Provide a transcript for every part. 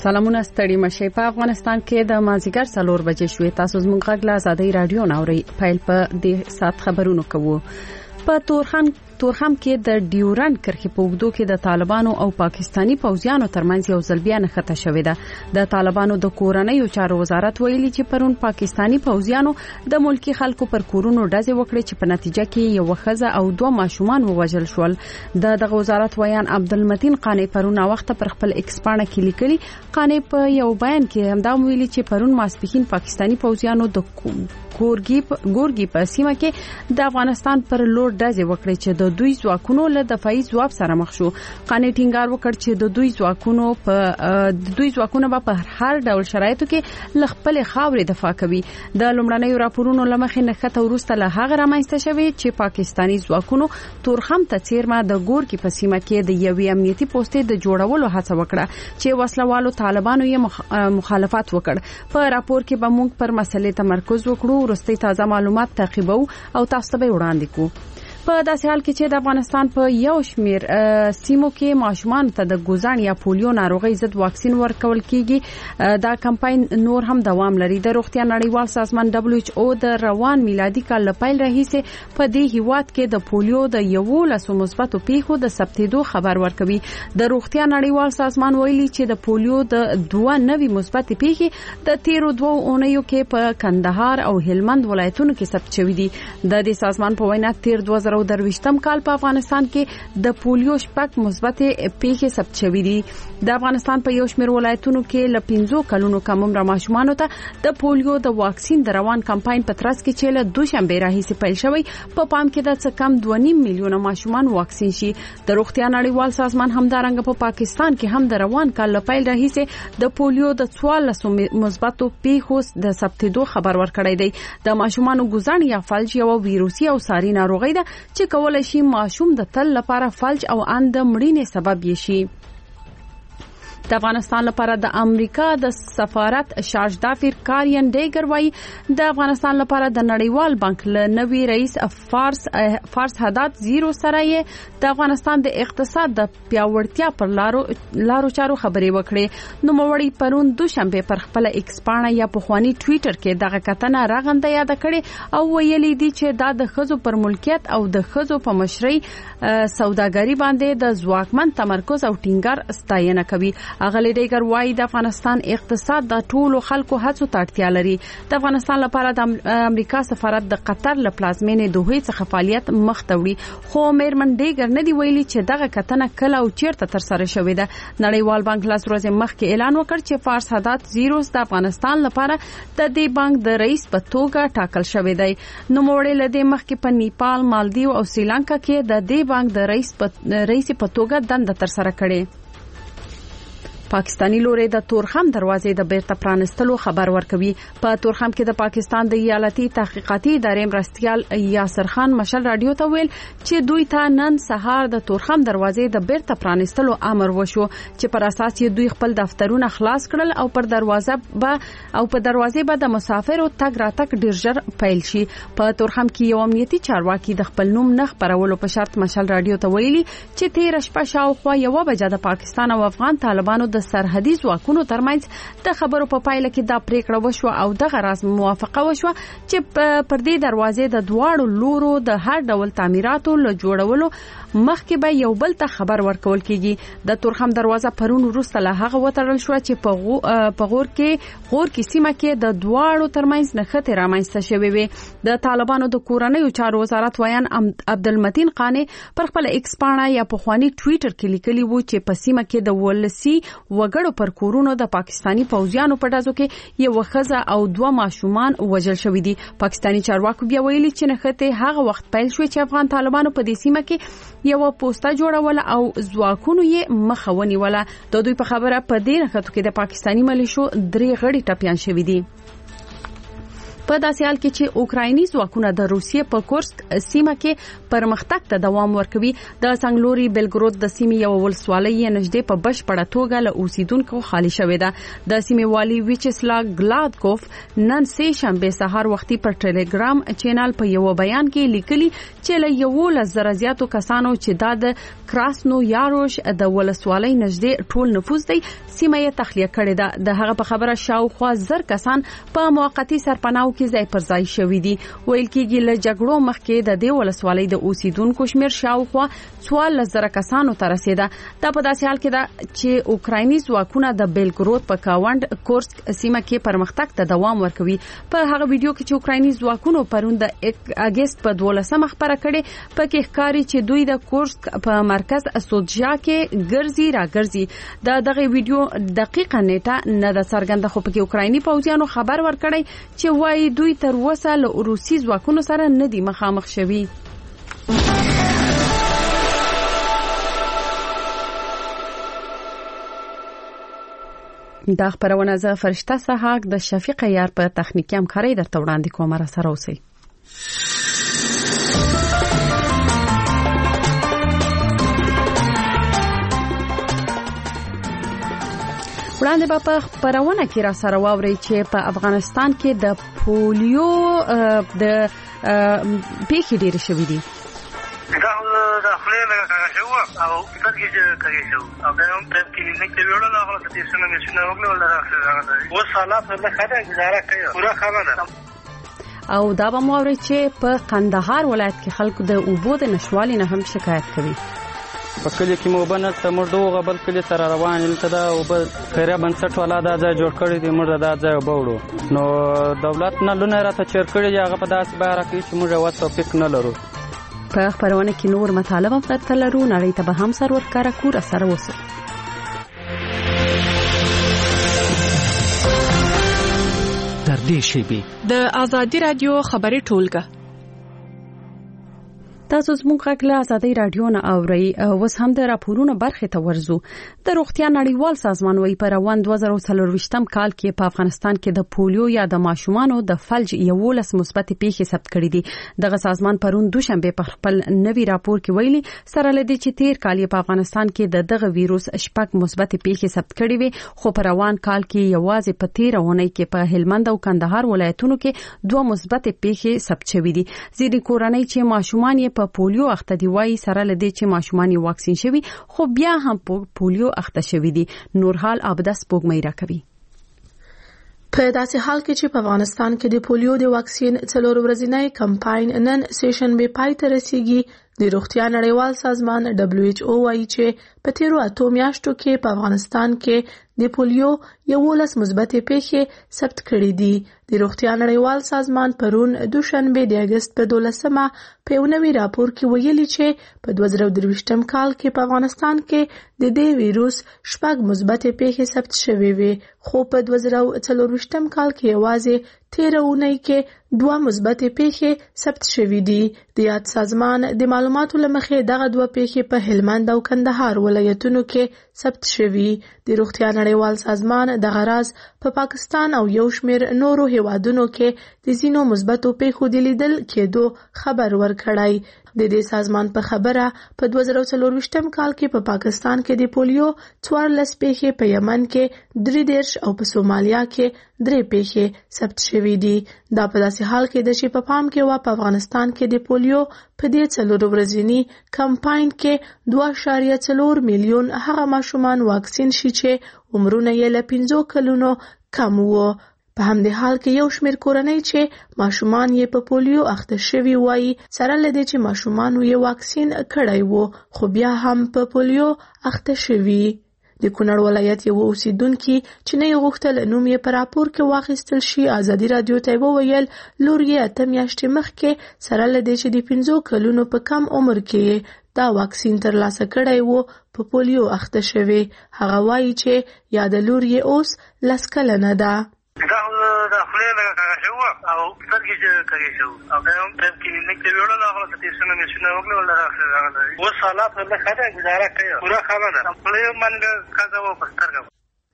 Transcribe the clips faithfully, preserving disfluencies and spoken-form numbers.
سلامونه ستړي مشه. په افغانستان کې د مازیګر څلور بجې شوې. تاسو زموږ غږ له آزادۍ رادیو ناوړي پایل په دې سات خبرونو کوو. په تورخم تورخم کې د ډیورند کرښې په اوږدو کې د طالبانو او پاکستانی پوځیانو ترمنځ یو ځل بیا نښته شوې ده. د طالبانو د کورنیو چارو وزارت ویلي چې پرون پاکستانی پوځیانو د ملکی خلکو پر کورونو ډزې وکړې چې په نتیجه کې یو ښځه او دوه ماشومان ووژل شول. د دغه وزارت ویان عبدالمتین قانی پرون وخت پر خپل ایکس پاڼه کې لیکلي. قانی په یو بیان کې همدا ویلي چې پرون ماسپښین پاکستانی پوځیانو د ګورګي ګورګي په سیمه کې د افغانستان پر لور ډزې وکړې چې د دوی ځواکونو له دفاعي ځواب سره مخ شو. قانی ټینګار وکړ چې د دوی ځواکونو په د دوی ځواکونه په هر ډول شرایطو کې ل خپل خاورې دفاع کوي. د لومړنیو راپورونو لمخې نښته ورسته له هغه رامنځته شوی چې پاکستانی ځواکونو تورخم ته چیرمه د ګورګي په سیمه کې د یوې امنیتي پوسټې د جوړولو هڅه وکړه چې وسلوالو طالبانو یې مخالفت وکړ. په راپور کې به موږ پر مسلې تمرکز وکړو. ورستي تازه معلومات تعقیبو او تاسو ته وړاندې کوو. په داسې حال کې چې د افغانستان په یو شمیر سیمو کې ماشومان ته د ګوزان یا پولیو ناروغي ضد واکسین ورکول کیږي. دا کمپاین نور هم دوام لري. د روغتیا نړیوال سازمان دبليو ایچ او د روان میلادي کال لپاره راهیسه په دې هیواد کې د پولیو د یو لسو مثبتو پیښو د ثبتېدو خبر ورکوي. د روغتیا نړیوال سازمان ویلي چې د پولیو د دوه نوي مثبت پیښې د تیرو دوه اونیو کې په کندهار او هلمند ولایتونو کې ثبت شوې دي. د دې سازمان په وینا تیر دوه او درويشتم کال په افغانستان کې د پولیو شپږ مثبت پیښې ثبت شوې دي. د افغانستان په یو شمېر ولایتونو کې ل پنځو کلونو کم عمر ماشومانو ته د پولیو د واکسین د روان کمپاین په ترڅ کې چې له دوشنبه راهیسې پیل شوی. په پام کې د څه کم دوه نیم میلیونه ماشومان واکسین شي. د روغتیا نړیوال سازمان همدارنګه په پاکستان کې هم د روان کال له پیل راهیسې د پولیو د څوارلس مثبت پیښو د ثبتېدو خبر ورکړی دی. د ماشومانو ګوزن یا فلج یو ویروسي او ساري ناروغي ده چې کولای شي ماشوم د تل لپاره فلج او اند مړینې سبب یې شي. د افغانستان لپاره د امریکا د سفارت شاجدافیر کاریان ډیګر وایي د افغانستان لپاره د نړیوال بانک له نوي رئیس فارس فارس حداد زیرو سره یې د افغانستان د اقتصاد د پیاوړتیا پر لارو لارو چارو خبرې وکړې. نو موړی پرون دوشنبه پر خپل ایکس پاڼه یا پخوانی ټوئیټر کې دغه کتنه راغنده یاد کړې او ویلي دي چې دا د خزو پر ملکیت او د خزو په مشرۍ سوداګری باندې د ځواکمن تمرکز او ټینګار ستاینه کوي. اغلی ډیګر وایي د افغانستان اقتصاد د ټولو خلکو هڅو ته اړتیا لري. د افغانستان لپاره د امریکا سفارت د قطر له پلازمینې دوحې څخه فعالیت مخ ته وړي. خو میرمن ډیګر نه دی ویلي چې دغه کتنه کله او چیرته تر سره شوې ده. نړیوال بانک لاس ورځې مخکې اعلان وکړ چې فارس حداد زیروس د افغانستان لپاره د دې بانک د رئیس په توګه ټاکل شوی دی. نو موړی له دې مخکې په نیپال، مالدیو او سریلانکا کې د دې بانک د رئیس په رئیس په توګه دنده تر سره کړې. پاکستانی لوري د تورخم دروازې د بیرته پرانستلو خبر ورکوي. په تورخم کې د پاکستان د ایالتي تحقیقاتي ادارې مرستيال یاسر خان مشل رادیو ته ویل چې دوی ته نن سهار د تورخم دروازې د بیرته پرانستلو امر وشو چې پر اساس یې دوی خپل دفترونه خلاص کړل او پر دروازه به او په دروازې به د مسافرو تګ راتګ ډیر ژر پیل شي. په تورخم کې یو امنیتي چارواکي د خپل نوم نه خبرولو په شرط مشل رادیو ته ویلي چې تیر شپه شاوخوا یو بجې د پاکستان او افغان طالبانو د سرحدي ځواکونو ترمنځ د خبرو په پایله کې دا پریکړه وشو او دغه راز موافقه وشو چې پر دې دروازې د دواړو لورو د هر ډول تعمیراتو له جوړولو مخکې به یو بل ته خبر ورکول کیږي. د تورخم دروازه پرون وروسته له هغه وتړل شو چې په غور کې غور کې سیمه کې د دواړو ترمنځ نښتې رامنځته شوې وي. د طالبانو د کورنیو چارو وزارت ویان عبدالمتین قانی پر خپل ایکس پاڼه یا پخوانی ټوئیټر کې لیکلی وو چې په سیمه کې د ولسی وګړو پر کورونو د پاکستانی پوځیانو په ډزو کې یو ښځه او دوه ماشومان وژل شوي دي. پاکستانی چارواکو بیا ویلي چې نښتې هغه وخت پیل شوې چې افغان طالبانو په دې سیمه کې یو پوسټه جوړوله او ځواکونو یې مخه ونیوله. د دوی په خبره په دې نښتو کې د پاکستانی ملیشو درې غړي ټپیان شوي دي. په داسې حال کې چې اوکرایني ځواکونه د روسیې په کورسک سیمه کې پرمختګ ته دوام ورکوي. د سنګلوري بلګرود د سیمې یو ولسوالۍ نږدې په بشپړه توګه له اوسیدونکو خالي شوې ده. د سیمې والي ویچسلا ګلادکوف نن سه شنبه سهار وختي پر ټلګرام چینل په یو بیان کې لیکلي چې له یو لزر زیاتو کسانو چې د کراسنو یاروش د ولسوالۍ نږدې ټول نفوذ دی سیمه یې تخلیه کړې ده. د هغه په خبره شاوخوا زر کسان په موقتی سرپناو کې ځای پر ځای شوي دي. ویل کېږي له جګړو مخکې د دې ولسوالۍ د اوسیدونکو شمیر شاوخوا څوارلس زره کسانو ته رسیده. دا په داسې حال کې ده چې اوکرایني ځواکونه د بیلګرود په کاوند کورسک سیمه کې پرمختګ ته دوام ورکوي. په هغه ویډیو کې چې اوکرایني ځواکونو پرون د اگست په دولسمه خبره کړې پکې ښکاري چې دوی د کورسک په مرکز سودجا کې ګرځي را ګرځي. دا دغه ویډیو دقیقه نیټه نه د څرګنده خو پکې اوکرایني پوځیانو خبر ورکړی چې وايي دوی تر اوسه له روسي ځواکونو سره نه دي مخامخ شوي. دا خبرونه زه فرشته سحاق د شفیق یار په تخنیکی همکاري درته وړاندې کوم. را سره اوسئ. وړاندې به په خبرونه کې را سره واوري چې په افغانستان کې د پولیو د پیښې ډېرې شوې دي. دا د خپلې لږه شو او څنګه چې کوي شو او دا هم په کلینیک کې ویل نه غواړم چې څنګه مې شنو وګړو لاره و سالات له خدای گزاره کوي پورا خبره. او دا به مو اوري چې په قندهار ولایت کې خلکو د اوبو د نشوالي نه هم شکایت کوي. په کلی کې مو بنه تمر دوغه بل کلی سره روان ال ته دا او په خیره بنسټ ولا دا ځای جوړ کړی دی موږ دا ځای وبوړو نو دولت نه لونه راته چیر کړی هغه په داس بهر کې چې موږ وڅ توفیق نه لرو. په خبرونه کې نور مطالبه پرته لرو نړۍ ته به هم سر ورکاره کور سره وسو. تر دې شی به د ازادي رادیو خبري ټولګه تاسو زموږ غږ له ازادي رادیو نه اورئ. اوس هم د راپورونو برخه ته ورزو. د روغتیا نړیوال سازمان وايي په روان دوه زره څلرويشتم کال کې په افغانستان کې د پولیو یا د ماشومانو د فلج یولس مثبت پیښې ثبت کړې دي. دغه سازمان پرون دوشنبه په خپل نوي راپور کې ویلي سره لدی چې تیر کال په افغانستان کې د دغه وایروس شپږ مثبت پیښې ثبت کړې وي خو په روان کال کې یوازې په تیر اونۍ کې په هلمند او کندهار ولایتونو کې دوه مثبت پیښې ثبت شوې دي. ځینې کورنۍ چې ماشومان یې په پولیو اخته دی وایي سره لدی چې ماشومان یې واکسین شوي خو بیا هم پولیو اخته شوي دي. نورحال عبدس پوګمې راکوي. په داسې حال کې چې په افغانستان کې د پولیو د واکسین څلور ورځنی کمپاین نن سیشن به پای ته رسیږي. د روغتیا نړیوال سازمان دبليو ایچ او وايي چې په تیرو اتو میاشتو کې په افغانستان کې د پولیو یولس مثبت پیښې ثبت کړې دي. د روغتیا نړیوال سازمان پرون دوشنبه د اگست په دولسمه په یو نوي راپور کې ویلي چې په دوه زره درویشتم کال کې په افغانستان کې د دې وایروس شپږ مثبت پیښې ثبت شوې وي خو په دوه زره څلرويشتم کال کې یوازې تیر اونۍ کې دوه مثبت پیښې ثبت شوې دي. د یاد سازمان د معلوماتو لمخې دغه دوه پیښې په هلمند او کندهار ولایتونو کې ثبت شوي. د روغتیا نړیوال سازمان دغه راز په پا پاکستان او یو شمېر نورو هیوادونو کې د ځینو مثبتو پیښو د لیدل کېدو خبر ورکړی. د دې سازمان په خبره په دوه زره څلرويشتم کال کې په پا پاکستان کې د پولیو څوارلس پیښې، په یمن کې درې دېرش او په سومالیا کې درې پیښې ثبت شوې دي. دا په داسې حال کې ده چې په پام کې و په افغانستان کې د پولیو په دې څلور ورځني کمپاین کې دوه اعشاریه څلور میلیون هغه ماشومان واکسین شي چې عمرونه یې له پنځو کلونو کم وو. په همدې حال کې یو شمېر کورنۍ چې ماشومان یې په پولیو اخته شوي وایي سره له دې چې ماشومان یې واکسین کړی وو خو بیا هم په پولیو اخته شوي. د کونړ ولایت یو اوسیدونکي چې نه یې غوښتل نوم یې په راپور کې واخیستل شي ازادي رادیو ته وویل لور یې اته میاشتې مخکې سره له دې چې د پنځو کلونو په کم عمر کې دا واکسین ترلاسه کړی وو په پولیو اخته شوی. هغه وایي چې یاد لور یې اوس لس کلنه ده. دا د خپلې لږه کاغه شو او سترګې چې کوي شو او دا هم په کلینیک کې ویل نه غواړم چې څنګه مې شنو وګړو لاره و سالات له خدای گزاره کوي پورا خبره خپلې منګه کاغه و پسترګه.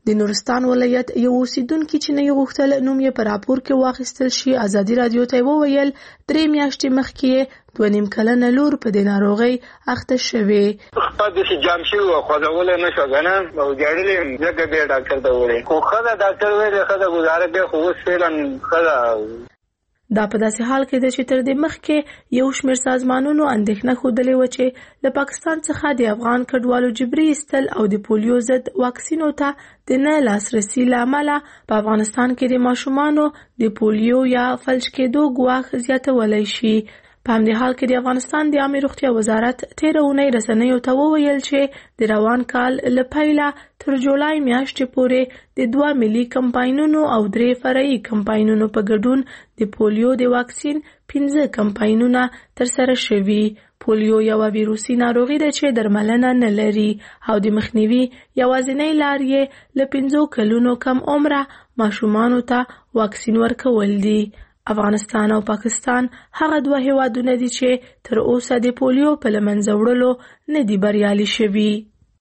د نورستان ولایت یو اوسیدونکو چې نه غوښتل نوم یې په راپور کې واخیستل شي ازادي رادیو ته وویل درې میاشتې مخکې دوه نیم کلنه لور په دې ناروغۍ اخته شوې. خپل د جام شو خو دا ولې نه شو غنه او جوړلې ځکه به ډاکټر ته وړي خو خدای ډاکټر ویل خدای گزاره به خو فعلا خدای. دا په داسې حال کې ده چې تر دې مخکې یو شمېر سازمانونو اندېښنه ښودلې وه چې له پاکستان څخه د افغان کډوالو جبري ایستل او د پولیو ضد واکسینو ته د نه لاسرسي له امله په افغانستان کې د ماشومانو د پولیو یا فلج کېدو ګواښ زیاتولی شي. په همدې حال کې د افغانستان د عامه روغتیا وزارت تېره اونۍ رسنیو ته وویل چې د روان کال له پیله تر جولای میاشتې پورې د دوه ملي کمپاینونو او درې فرعي کمپاینونو په ګډون د پولیو د واکسین پنځه کمپاینونه ترسره شوي. پولیو یوه ویروسي ناروغي ده چې درملنه نه لري او د مخنیوي یوازینۍ لار یې له پنځو کلونو کم عمره ماشومانو ته واکسین ورکول دي. افغانستان او پاکستان هغه دوه هیوادونه دي چې تر اوسه د پولیو په له منځه وړلو نه دي بریالي شوي.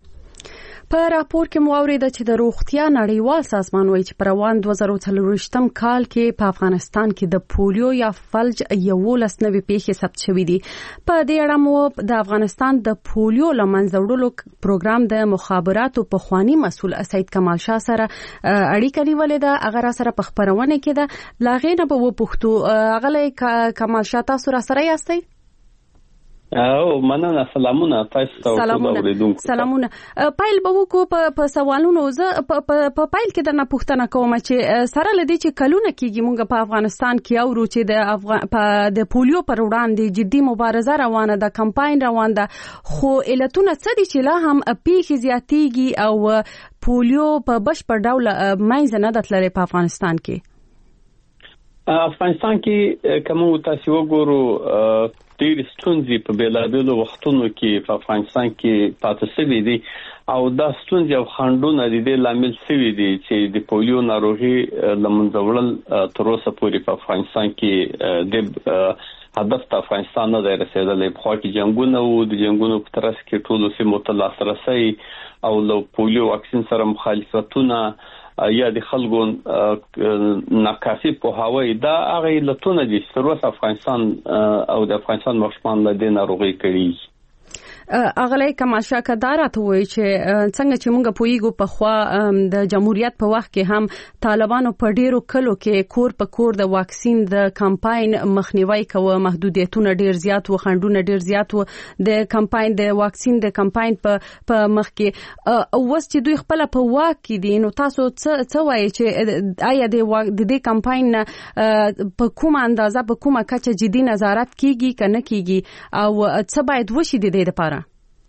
په راپور کې مو اوریده چې د روغتیا نړیوال سازمان وایي چې په روان دوه زره څلوېښتم کال کې په افغانستان کې د پولیو یا فلج یولس نوي پیښې ثبت شوې دي. په دې اړه مو د افغانستان د پولیو له منځه وړلو پروګرام د مخابراتو پخوانی مسؤل سید کمال شاه سره اړیکه نیولې ده. هغه را سره په خبرونه کې ده لاغې نه به وپوښتو هغه کمال شاه تاسو را سره یاستئ؟ او مننه سلامونه تاسو ته اوریدونکو سلامونه. پایل به وکړو په په سوالونو زه په په پایل کې درنه پوښتنه کوم چې سره لدی چې کلونه کېږي مونږ په افغانستان کې اورو چې د افغان په د پولیو پر وړاندې جدي مبارزه روانه ده کمپاین روان ده خو علتونه څه دي چې لا هم پیښې زیاتېږي او پولیو په بشپړ ډول منځ نه دتلری په افغانستان کې؟ افغانستان کې کوم تاسو وګورو ډېر ستونزې په بیلابېلو وختونو کې په افغانستان کې پاتې شوي دي او دا ستونزې او خنډونه د دې لامل شوي دي چې د پولیو ناروغي له منځه وړل تر اوسه پورې په افغانستان کې د هدف ته افغانستان نه دی رسېدلی. پخوا کې جنګونه وو د جنګونو په ترڅ کې ټولو سیمو ته لاسرسی او له پولیو واکسین سره مخالفتونه یا د خلکو ناکافي پوهاوی دا هغه علتونه دي چې تر اوسه افغانستان او د افغانستان ماشومان له دې ناروغۍ کړي. اغلی کمال شاه کدار ته وایي چې څنګه چې مونږ پویګو په خوا د جمهوریت په وخت کې هم طالبانو په ډیرو کلو کې کور په کور د واکسین د کمپاین مخنیوي کوي محدودیتونه ډیر زیات و خنډونه ډیر زیات و د کمپاین د واکسین د کمپاین په په مخ کې اوس چې دوی خپل په واک کې دي نو تاسو څه څه وایي چې آیا د دې کمپاین په کومه اندازه په کومه کچه جدي نظارت کیږي کنه کیږي او څه باید وشي د دې لپاره؟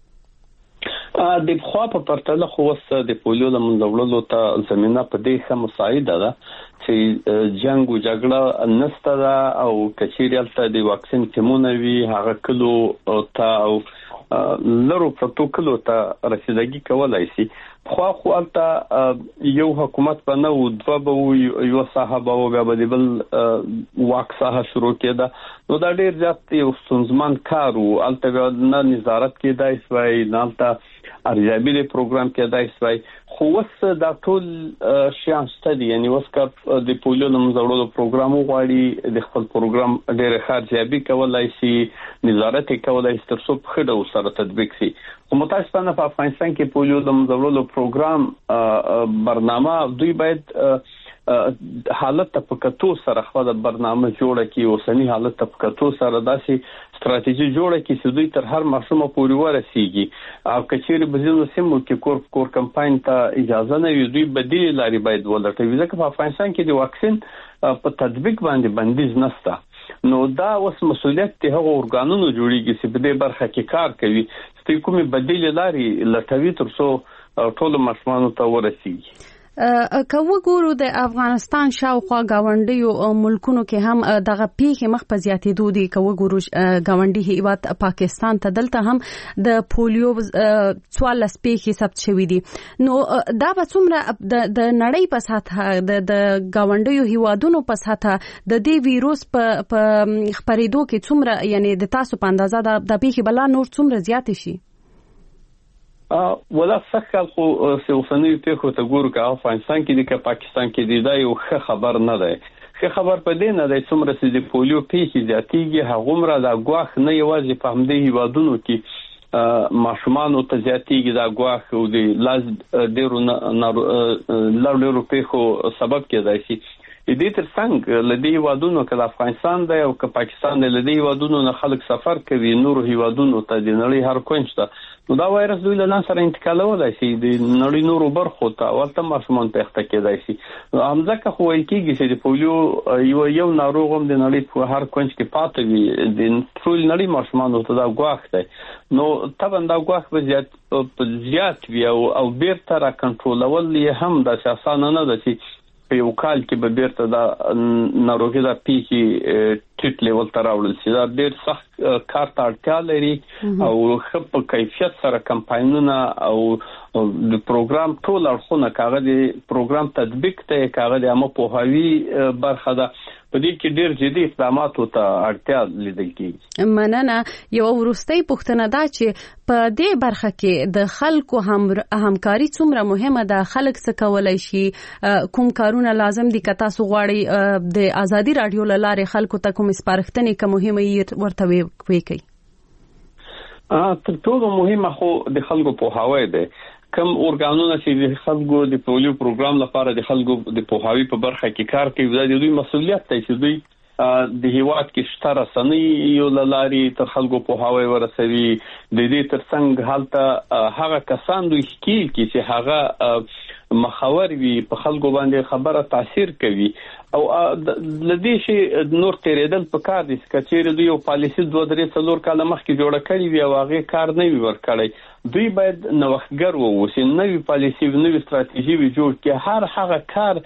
د خوا په پرتله خو وس د پولیو له منځه وړلو ته زمينه په دې ښه مساعده ده چې جنگ او جګړه نسته ده او کچېریالته د واکسین ټیمونه وی هغه کلو ته او لرو پروتو کلو ته رسیدګي کولای شي. خو خو البته یو حکومت په نو دوه به یو صاحب او بیا به بل واکسه شروع کېده نو دا ډیر زیات یو ستونزمن کار وو. البته نه نظارت کېدای شوی نه البته ارزیابي د پروګرام کېدای شوی خو وس دا ټول شیان ستدي یعنی وس کا د پولیو د منځوړو پروګرام غواړي د خپل پروګرام ډیر ارزیابي کولای شي نظارت کولای شي تر څو په خډه سره تطبیق شي. خو متاسفانه په افغانستان کې پولیو د منځوړو پروګرام برنامه دوی باید حالت ته پکتو سره خپل برنامه جوړه کی او سنی حالت ته پکتو سره داسې ستراتیژي جوړه کی چې دوی تر هر ماشومه پورې ورسیږي او کچېری بزینو سیمو کې کور کور کمپاین ته اجازه نه وي دوی بدیل لاري باید ولټوي ځکه په افغانستان کې د واکسین په تطبیق باندې بندیز نشته نو دا اوس مسؤلیت ته هغه ارګانونو جوړیږي چې په دې برخه کې کار کوي چې کومې بدیل لاري لټوي تر څو ټول ماشومان ته ورسیږي. که وګورو د افغانستان شاوخوا گاونډیو ملکونو کې هم دغه پیښې مخ په زیاتېدو دي. که وګورو گاونډي هیواد پاکستان ته دلته هم د پولیو څوارلس پیښې ثبت شوې دي نو دا به څومره د نړۍ په سطحه د گاونډیو هیوادونو په سطحه د دې ویروس په خپرېدو کې څومره یعنی د تاسو په اندازه د پیښې بلا نور څومره زیات شي؟ ولا څه خو سوسنوي په ته ګورو که افغانستان کې د پاکستان کې دی دا یو ښه خبر نه دی. ښه خبر په دې نه دی څومره چې د پولیو پیښې زیاتېږي هغومره دا ګواښ نه یوازې په همدې هیوادونو کې ماشومانو ته زیاتېږي دا ګواښ او د لاس ډېرو لړ ډېرو پیښو سبب کېدای شي. دې تر څنګ له دې هیوادونو که د افغانستان دی او که پاکستان دی له دې هیوادونو نه خلک سفر کوي نورو هیوادونو ته د نړۍ هر کونج ته نو دا وایرس دوی له ځان سره انتقالولی شي د نړۍ نورو برخو ته ورته ماشومان ته اخته کېدای شي. همځکه خو ویل کېږي چې د پولیو یو یو ناروغ هم د نړۍ په هر کونج کې پاتې وي د ټول نړۍ ماشومانو ته دا ګواښ دی. نو طبعا دا ګواښ به زیات زیات وي او بیرته را کنټرولول یې هم داسې اسانه نه ده چې په یو کال کې به بیرته دا ناروغي دا پیښې ټیټ لیول ته راوړل شي. دا ډېر سخت کار ته اړتیا لري او ښه په کیفیت سره کمپاینونه او د پروګرام ټول اړخونه که هغه د پروګرام تطبیق دی که هغه د عامه پوهاوي برخه ده په دې کې ډېر جدي اقداماتو ته اړتیا لیدل کېږي. مننه. یو وروستۍ پوښتنه ده چې په دې برخه کې د خلکو هم همکاري څومره مهمه ده؟ خلک څه کولی شي؟ کوم کارونه لازم دي که تاسو غواړئ د ازادي راډیو له لارې خلکو ته کوم سپارښتنې که مهمه یې ورته وکړئ؟ تر ټولو مهمه خو د خلکو پوهاوی دی. کم ارګانونه چې د خلکو د پولیو پروګرام لپاره د خلکو د پوهاوي په برخه کې کار کوي دا د دوی مسؤلیت دی چې دوی د هیواد کې شته رسنۍ له لارې تر خلکو پوهاوی ورسوي. د دې تر څنګ هلته هغه کسان دوی ښکیل کړي چې هغه مخاور وي په خلکو باندې خبره تاثیر کوي او لدې شي نور تیرېدل په کار دي چې چیرې دوی یو پالیسي دوه درې څلور کاله مخکې جوړه کړې وي او هغې کار نه وي ورکړی دوی باید نوښتګر واوسي نوې پالیسي نوې ستراتیژي وي جوړ کړي هر هغه کار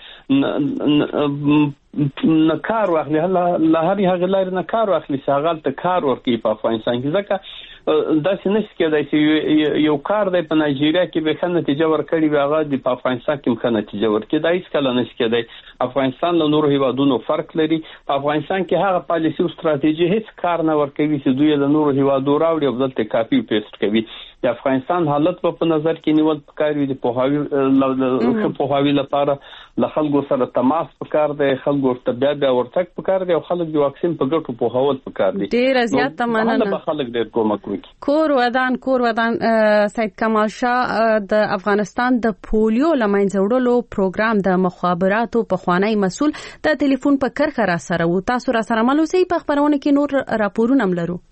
نه کار واخلي له هرې هغې لارې نه کار واخلي چې هغه هلته کار ورکوي په افغانستان کې ځکه داسې نشي کېدای چې یو کار دی په نایجیریا کې به ښه نتیجه ورکړي وي هغه د په افغانستان کې هم ښه نتیجه ورکړي دا هېڅکله نشي کېدای. افغانستان له نورو هیوادونو فرق لري. په افغانستان کې هغه پالیسي او ستراتیژي هیڅ کار نه ورکوي چې دوی له نورو هیوادو راوړي او دلته کاپي پیسټ کوي. د افغانستان حالت په نظر کې نیول پکار وي د پوهاوي ښه پوهاوي لپاره له خلکو سره تماس پکار دی خلکو ورته بیا بیا ورتګ پکار دی او خلک د واکسین په ګټو پوهول پکار دی. ډېره زیاته مننه. خلک ډېر کومک وکړي. کور ودان کور ودان سید کمال شاه د افغانستان د پولیو لمنځه وړلو پروګرام د مخابراتو پخوانی مسؤل د ټلیفون په کرخه را سره و. تاسو را سره مل اوسئ. په خبرونه کې نور راپورونه هم لرو.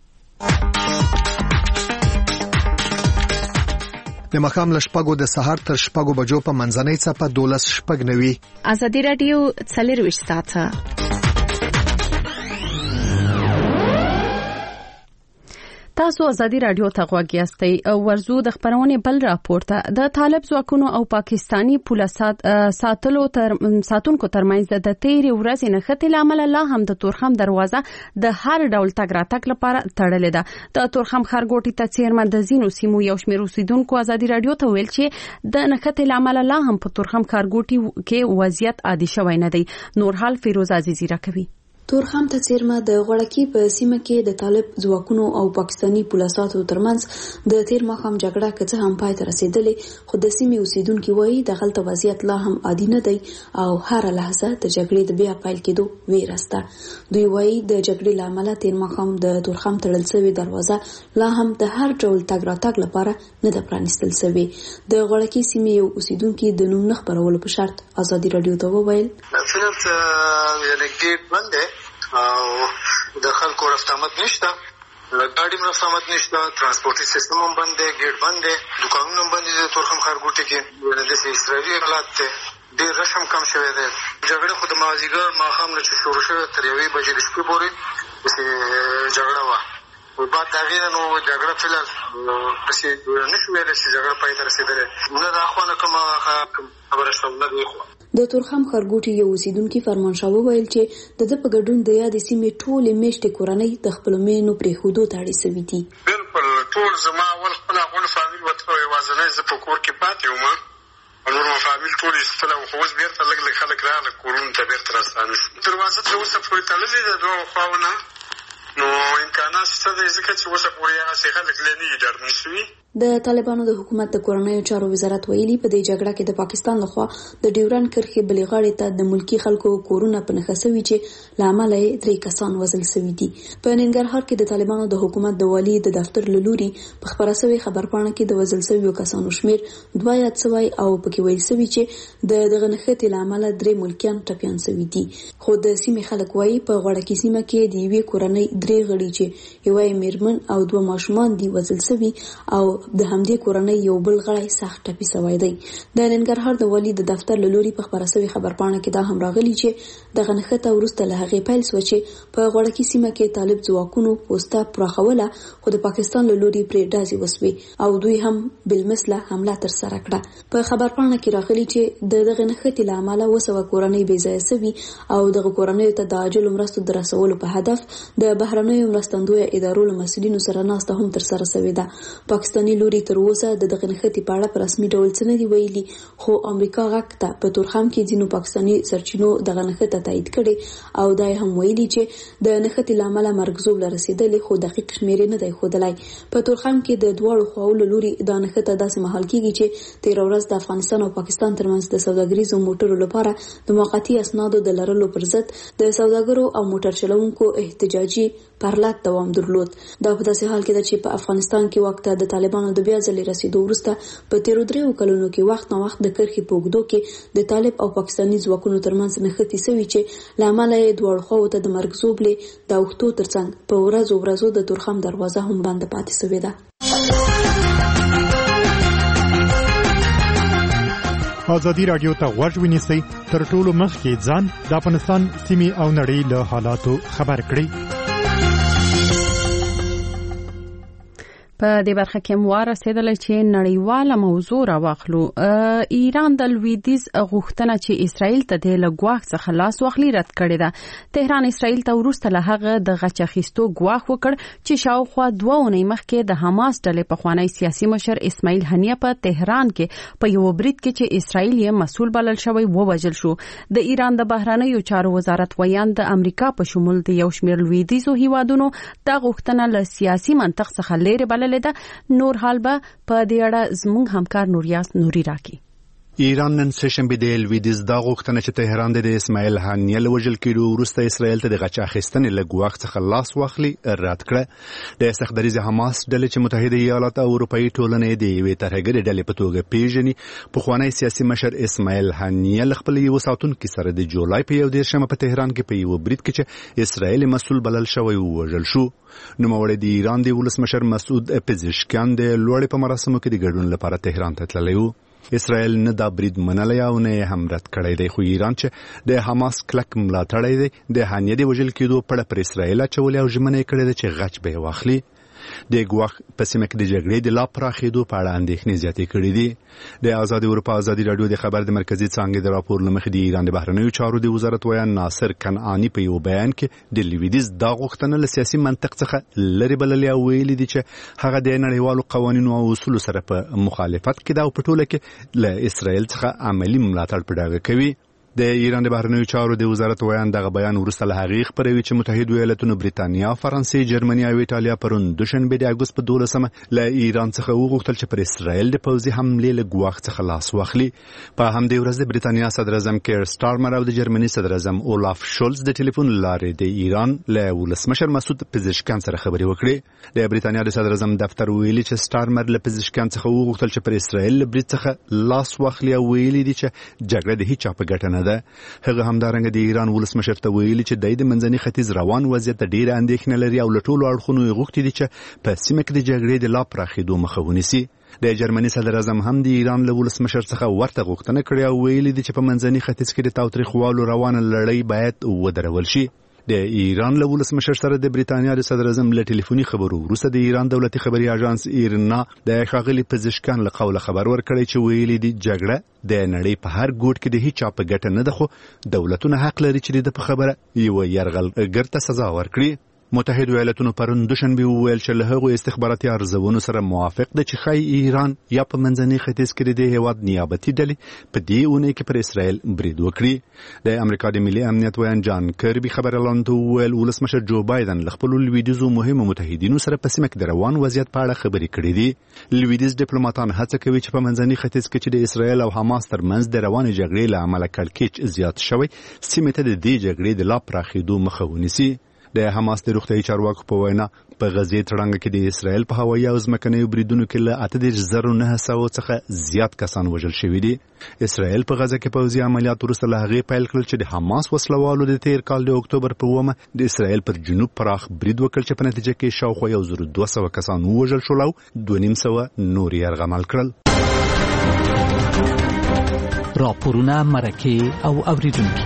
د مخام لشپګو د سحر تر شپګو بجو په منځنۍ څپه دولس شپګ نوي. ازادي رادیو څلرويشت ساعته. تاسو ازادي رادیو ته غوږ یاستئ. ورزو د خبرونه بل راپورته د طالب ځواکونو او پاکستانی پولیسات ساتلو تر ساتونکو ترمنځ د تیرې ورځې نه خټل عمل الله هم د تورخم دروازه د هر ډول تګ راتګ لپاره تړلې ده. د تورخم خارګوټي ته چیرمن د زینو سیمو یو شمېر اوسیدونکو ازادي رادیو ته ویل چې د نخټل عمل الله هم په تورخم خارګوټي کې وضعیت عادي شوی نه دی. نور حال فیروز عزیزی راکوي. تورخم ته چیرمه د غړکی په سیمه کې د طالب ځواکونو او پاکستانی پولیساتو ترمنځ د تیر ماښام جګړه کڅه هم پای ته رسیدلې خو د سیمې اوسیدونکو وایي د غلط وضعیت لا هم عادي نه دی او هر لحظه د جګړې د بیا پیل کېدو ویرسته. دوی وایي د جګړې لامل تیر ماښام د تورخم تړل شوی دروازه لا هم د هر ډول تګ راتګ لپاره نه ده پرانیستل شوی. د غړکی سیمې یو اوسیدونکو د نوم نه خبرولو په شرط ازادي رادیو ته وویل فلم یعنی ګیټ بند او د خلکو رفتامت نشته ګاډي رفتامت نشته ترانسپورتي سیستم هم بند دی ګیټ بند دی دکانونه هم بند دي د تورخم خارګوټي کې د اسرائیلي حالات ته ډېر رشم کم شوی دی. جګړه خو د مازیګر ماښام نه چې شروع شوه تر یوې بجې د شپې پورې جګړه وه بعد د هغې نه نو جګړه فلحال داسې نه شو ویلی چې جګړه پای ته رسېدلې نه د اخوا نه کومه خبره شته نه د اخوا. د تورخم خارګوټي یو اوسیدونکي فرمانشاه وویل چې د د په ګډون د یادې سیمې ټولې میشتې کورنۍ د خپلو مینو پرېښودو ته اړې سوي دي. بلکل ټول زما اول خپل غون فامیل وته یوازینی زه په کور کې پاتې وم او نور فامیل ټول ایستل او خو اوس بیرته لږ لږ خلک راغله کورونو ته بیرته راستانه شو. دروازه تر اوسه پورې تړلې ده دوه خواونه نو امکانات څه دی ځکه چې اوسه پورې هغه څه خلک لنی ډاډمن شوي. د طالبانو د حکومت د کورنیو چارو وزارت ویلي په دې جګړه کې د پاکستان لخوا د ډیورن کرښې بلې غاړې ته د ملکی خلکو کورونه په نښه شوي چې لامل یې درې کسان وژل شوي دي. په ننګرهار کې د طالبانو د حکومت د والی د دفتر له لوري په خبره شوی خبرپاڼه کې د وژل شویو کسانو شمیر دوه یاد شوی او پکې ویل شوی چې د دغه نښتې لامل درې ملکیان ټپیان شوي دي. خو د سیمې خلک وایي په غوړکي سیمه کې د یوې کورنۍ درې غړي چې یوه میرمن او دوه ماشومان دي وژل شوي او د همدې کورنۍ یو بل غړی سخت ټپي شوی دی. د ننګرهار د والی د دفتر له لوري په خبره شوی خبرپاڼه کې دا هم راغلی چې دغه نښته وروسته له هغې پیل شوه چې په غوړکي سیمه کې طالب ځواکونو پوسته پراخوله خو د پاکستان له لوري پرې ډزې وسوې او دوی هم بالمثله حمله ترسره کړه. په خبرپاڼه کې راغلی چې د دغه نښتې له امله اووه سوه کورنۍ بې ځایه شوي او دغه کورنیو ته د عاجلو مرستو د رسولو په هدف د بهرنیو مرستندویه ادارو له مسؤلینو سره ناسته هم ترسره شوې ده. پاکستاني لوري تر اوسه د دغه نښتې په اړه په رسمي ډول څه نه دي ویلي خو امریکا غږ ته په تورخم کې ځینو پاکستاني سرچینو دغه نښته تایید کړي او دا هم ویلي چې د نښتې له امله مرګ ژوبله رسېدلې خو دقیق شمېر نه دی ښودلی. په تورخم کې د دواړو خواو له لوري دا نښته داسې مهال کېږي چې تېره ورځ د افغانستان او پاکستان ترمنځ د سوداګریزو موټرو لپاره د موقتي اسنادو د لرلو پر ضد د سوداګرو او موټر چلوونکو احتجاجي پرلط دوام درلود. دا په داسې حال کې ده چې په افغانستان کې وخت د طالبانو د بیا ځلې رسیدو وروسته په تیرو دریو کلونو کې وخت نه وخت د کرښې په اوږدو کې د طالب او پاکستاني ځواکونو ترمنځ نښتې شوي چې له امله یې دواړو خواوو ته د مرګ ژوبلې د اوښتو ترڅنګ په ورځو ورځو د تورخم دروازه هم بنده پاتې شوې ده. ازادي راډیو ته غوږ ونیسئ تر ټولو مخکې ځان د افغانستان سیمې او نړۍ له حالاتو خبر کړئ. په دې برخه کې مو رسیدلی چې نړیواله موضوع راواخلو. ایران د لویدیځ غوښتنه چې اسرائیل ته د لګواخ څخه لاس واخلي رد کړې ده. تهران اسرائیل ته وروسته له هغه د غچ اخیستو ګواښ وکړ چې شاوخوا دوه اونۍ مخکې د حماس ډلې پخوانی سیاسي مشر اسماعیل هنیه په تهران کې په یو برید کې چې اسرائیل یې مسؤل بلل شوی ووژل شو. د ایران د بهرنیو چارو وزارت ویان د امریکا په شمول د یو شمېر لویدیځو هیوادونو دا غوښتنه له سیاسي منطق څخه لرې بللې ده. نور حال به په دې اړه زموږ همکار نوریاس نوري راکړي. ایران نن سهشنبه د لویدیځ دا غوښتنه چې تهران د اسماعیل هانیه له وژل کېدو وروسته اسرائیل ته د غچ اخیستنې له ګواښ څخه لاس واخلي رد کړه. د سختدریز حماس ډلې چې متحده ایالات او اروپایي ټولنې د یوې ترهګرې ډلې په توګه پیژني پخوانی سیاسي مشر اسماعیل هانیه له خپل یو ساتونکي سره د جولای په یو دېرشمه په تهران کې په یو برید کې چې اسرائیل مسؤل بلل شوی ووژل شو. نوموړی د ایران د ولسمشر مسعود پزشکیان د لوړې په مراسمو کې د ګډون لپاره تهران ته تللی و. اسرائیل نه دا برید منلی او نه هم رد کړی دی خو ایران چې د حماس کلک ملاتړی دی د هانیه د وژل کېدو پړه پر اسرائیل اچولې او ژمنه یې کړې ده چې غچ به یې واخلي. د ګواښ په سیمه کې د جګړې د لا پراخېدو په اړه اندېښنې زیاتې کړې دي. د آزاد اروپا ازادي راډیو د خبر د مرکزي څانګې د راپور له مخې د ایران د بهرنیو چارو د وزارت ویان ناصر کنعاني په یو بیان کې د لویدیځ دا غوښتنه له سیاسي منطق څخه لرې بللې او ویلي دي چې هغه د نړیوالو قوانینو او اصولو سره په مخالفت کې ده او په ټوله کې له اسرائیل څخه عملي ملاتړ په ډاګه کوي. د ایران د بهرنیو چارو د وزارت ویان دغه بیان وروسته له هغې خپروي چې متحده ایالتونو بریتانیا، فرانسې، جرمني او ایټالیا پرون دوشنبه د اګوست په دولسمه له ایران څخه وغوښتل چې پر اسرائیل د پوځي حملې له ګواښ څخه لاس واخلي. په همدې ورځ د بریتانیا صدر اعظم کیر سټارمر او د جرمني صدر اعظم اولاف شولز د ټلیفون لارې د ایران له ولسمشر مسعود پزشکیان سره خبرې وکړې. د بریتانیا د صدر اعظم دفتر ویلي چې سټارمر له پزشکیان څخه وغوښتل چې پر اسرائیل له برید څخه لاس واخلي او ویلي دي چې جګړه د هیچا په ګټه نه ده. هغه همدارنګه د ایران ولسمشر ته ویلي چې د منځني ختیځ روان وضعیت ډېره اندېښنه لري او له ټولو اړخونو یې غوښتي دي چې په سیمه کې د جګړې د لا پراخېدو مخه ونیسي. د جرمني صدر اعظم هم د ایران له ولسمشر څخه ورته غوښتنه کړې او ویلي دي چې په منځني ختیځ کې د تاوتریخوالو روانه لړۍ باید ودرول شي. د ایران له ولسمشر سره د بریتانیا د صدر اعظم له ټلیفوني خبرو وروسته د ایران دولتي خبري اژانس ایرنا د ښاغلي پزشکیان له قوله خبر ورکړی چې ویلي دي جګړه د نړۍ په هر ګوټ کې د هیچا په ګټه نه ده خو دولتونه حق لري چې د په خبره یو یرغلګر ته سزا ورکړي. متحده ایالاتونو پرون دوشنبه وویل چې له هغو استخباراتي ارزونو سره موافق ده چې ښایي ایران یا په منځني ختیځ کې د هیواد نیابتي ډلې په دې اونۍ کې پر اسرائیل برید وکړي. د امریکا د ملي امنیت ویان جان کربي خبر اعلان ته وویل ولسمشر جو بایدن له خپلو لویدیځو مهمو متحدینو سره په سیمه کې د روان وضعیت په اړه خبرې کړې دي. لویدیځ ډیپلوماټان هڅه کوي چې په منځني ختیځ کې چې د اسرائیل او حماس ترمنځ د روانې جګړې له امله کړکېچ زیات شوی سیمې ته د دې جګړې د لا پراخېدو مخه ونیسي. د حماس د روغتیايي چارواکو په وینا په غزې تړانګه کې د اسرائیل په هوایي او ځمکنیو بریدونو کې له اته دېرش زره نه سوه څخه زیات کسان وژل شوي دي. اسرائیل په غزه کې پوځي عملیات وروسته له هغې پیل کړل چې د حماس وسلوالو د تیر کال د اکتوبر په اوومه د اسرائیل پر جنوب پراخ برید وکړ چې په نتیجه کې شاوخوا یو زر دوه سوه کسان ووژل شول او دوه نیم سوه نور یې یرغمل کړل. راپورونه مرکه او اوریدونکي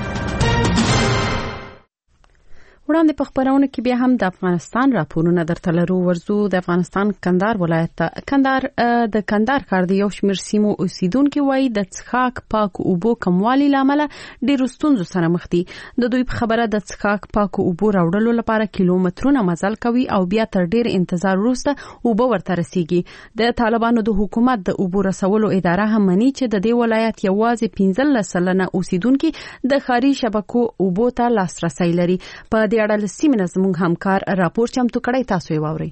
وړاندې په خبرونه کې بیا هم د افغانستان راپورونه درته لرو. ورزو د افغانستان کندهار ولایت کندهار د کندهار ښار د یو شمېر سیمو اوسیدونکو وایي د څښاک پاک اوبو کموالي لامل ډېر ستونزو سره مخ دي. د دوی په خبره د څښاک پاک اوبو راوړلو لپاره کیلومترونه مزل کوي او بیا تر ډېر انتظار وروسته اوبه ورته رسیږي. د طالبانو د حکومت د اوبو رسولو اداره هم مني چې د دې ولایت یوازې پنځلس سلنه اوسیدونکو د ښاري شبکو اوبو ته لاسرسی لري. په د اړه سیمه زموږ همکار راپور چمتو کړی، تاسو یې واورئ.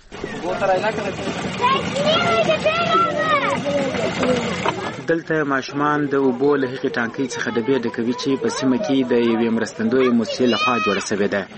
دلته ماشومان د اوبو له هغې ټانکۍ څخه ډبې ډکوي چې په سیمه کې د یوې مرستندویې مؤسسې لخوا جوړه شوې ده.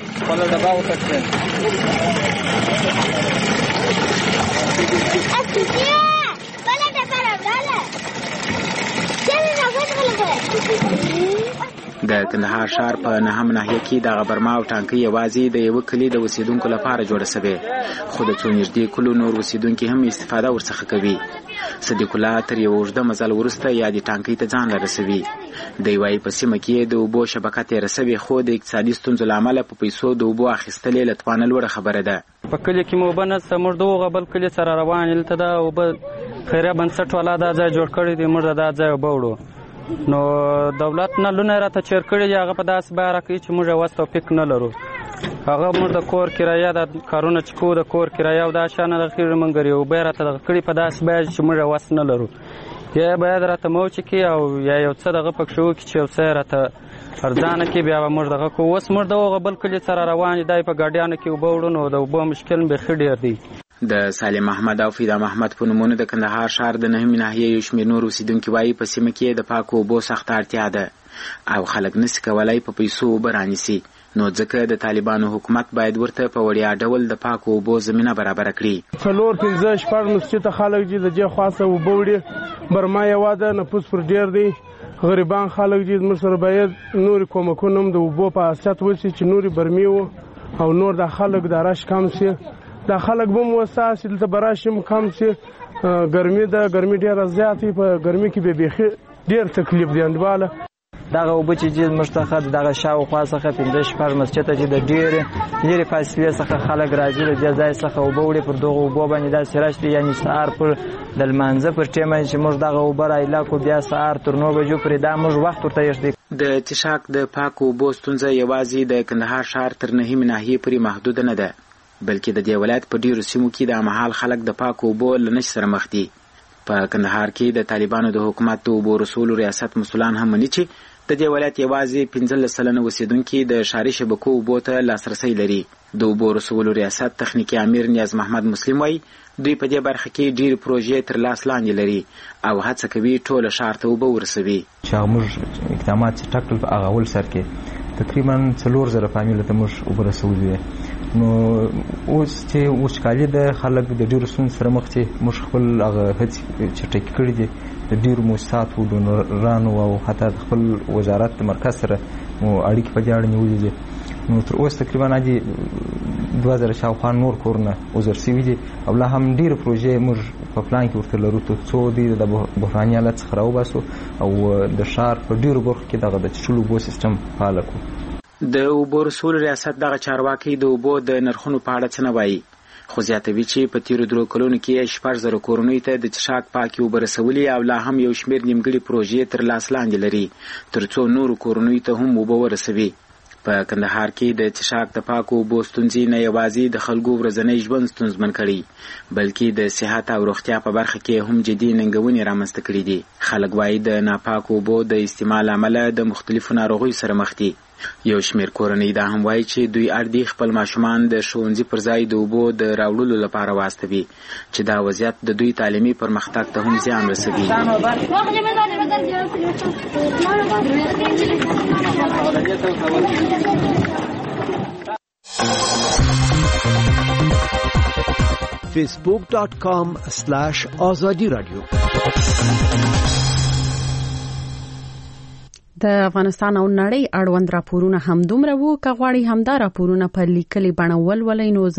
د کندهار ښار په نهم ناحیه کې د غبرما او ټانکۍ یوازې د یو کلي د اوسیدونکو لپاره جوړه شوې، خو د څو نږدې کلو نور اوسیدونکي هم استفاده ورڅخه کوي. صدیق الله تر یو اوږده مزل وروسته یادې ټانکۍ ته ځان رسوي. دی وایي په سیمه کې د اوبو شبکه تېره شوې، خو د اقتصادي ستونزو له امله په پیسو د اوبو اخیستل یې له توانه لوړه خبره ده. په کلي کې مو اوبه نشته، موږ د هغه بل کلي سره روان یو ته دا اوبه خیریه بنسټ والا دا ځای جوړ کړی دی، موږ دا ځای اوبه وړو. نو دولت نه لونه راته چیر کړی دی، هغه په داسې بیه راکوي چې موږ وس توفیق نه لرو. هغه موږ د کور کرایه د کارونه چې کوو د کور کرایه او دا شیان دغه خېږي موږ ګري اوبه یې راته دغه کړي په داسې بیه چې موږ وس نه لرو. یا باید راته موچ کړي او یا یو څه دغه پکښې وکړي چې یو څه یې راته ارزانه کړي، بیا به موږ دغه کوو. اوس موږ د هغه بل کلي سره روان یو، دی په ګاډیانو کې اوبه وړو، نو د اوبو مشکل بیخي ډېر دی. د سالم احمد او فیدا محمد په نومونو د کندهار ښار د نهمې ناحیې یو شمېر نور اوسیدونکي وایي په سیمه کې د پاکو اوبو سخته اړتیا ده او خلک نسي کولی په پیسو اوبه رانیسي، نو ځکه د طالبانو حکومت باید ورته په وړیا ډول د پاکو اوبو زمینه برابره کړي. څلور پنځه شپږ مسجده خلک چې د دې خاصه اوبه وړي، برما یوه ده، نفوس پر ډېر دی، غریبان خلک چې موږ سره باید نورې کومکونه هم د اوبو په اساس وشي چې نورې برمې و او نور د خلک د رش کم شي، دا خلک به مو وساسي دلته براشم کم شي. ګرمي ده، ګرمي ډېره زیاتې، په ګرمي کې به بیخي ډېر تکلیف دی انډواله. دغه اوبه چې جز مشتخه دغه شاوخوا څخه پنځه شپږ مسجد ته چې د ډېرې لرې فاصلې څخه خلک راځي د دې ځای څخه اوبه وړي، پر دغه اوبو باندې داسې رش دی، یعنې سهار پر د لمانځه پر ټیمه چې موږ دغه اوبه رایله کړو، بیا سهار تر نو بجو پورې دا موږ وخت ورته ایږدي. د څښاک د پاکو اوبو ستونزه یوازې د کندهار ښار تر نهمې ناحیې پورې محدوده نه ده، بلکې د دې ولایت په ډیرو سیمو کې د مهال خلک د پاکو اوبو له نشت سره مخ دي. په کندهار کې د طالبانو د حکومت د اوبو رسولو ریاست مسؤلان هم مني چې د دې ولایت یوازې پنځلس سلنه اوسیدونکي د ښاري شبکو اوبو ته لاسرسی لري. د اوبو رسولو ریاست تخنیکي امیر نیاز محمد مسلم وایي دوی په دې برخه کې ډېرې پروژې تر لاس لاندې لري او هڅه کوي ټوله ښار ته اوبه ورسوي. چې هغه موږ اقدامات چې ټاکل په هغه اول سر کې تقریبا څلور زره فامیلو ته موږ اوبه رسولي. نو اوس چې وچکالي د خلک د ډېرو ستونزو سره مخ دي، موږ خپل هغه هڅې چټکې کړي دي د ډېرو مؤسساتو ډونرانو او حتی د خپل وزارت د مرکز سره مو اړیکې په دې اړه نیولې دي. نو تر اوسه تقریبا عادي دوه زره شاوخوا نور کورونه وزر شوي دي او لا هم ډېرې پروژې موږ په پلان کې ورته لرو تر څو دوی د بحراني حالت څخه راوباسو او د ښار په ډېرو برخو کې دغه د څښلو اوبو سیستم فعال کړو. د اوبو رسولو ریاست دغه چارواکي د اوبو د نرخونو په اړه څه نه وایي، خو زیاتوي چې په تیرو درو کلونو کې شپږ زره کورنیو ته د څښاک پاکې اوبه رسولي او لا هم یو شمېر نیمګړې پروژې تر لاس لاندې لري تر څو نورو کورنیو ته هم اوبه ورسوي. په په کندهار کې د چشاک د پاکو اوبو ستونزې نه یوازې د خلکو ورځنی ژوند ستونزمن کړي بلکې د صحت او روغتیا په برخه کې هم جدي ننګونې رامنځته کړي دي. خلک وایي د ناپاکو اوبو د استعمال امله د مختلفو ناروغیو سره مخ دي. یو شمېر کورنۍ دا هم وایي چې دوی اړ دي خپل ماشومان د ښوونځي پر ځای د اوبو د راوړلو لپاره واستوي چې دا وضعیت د دوی تعلیمي پرمختګ ته هم زیان رسوي. facebook dot com slash azadi radio. د افغانستان او نړۍ اړوند راپورونه هم دومره وو. که غواړئ همدا راپورونه په لیکلي بڼه ولولئ نو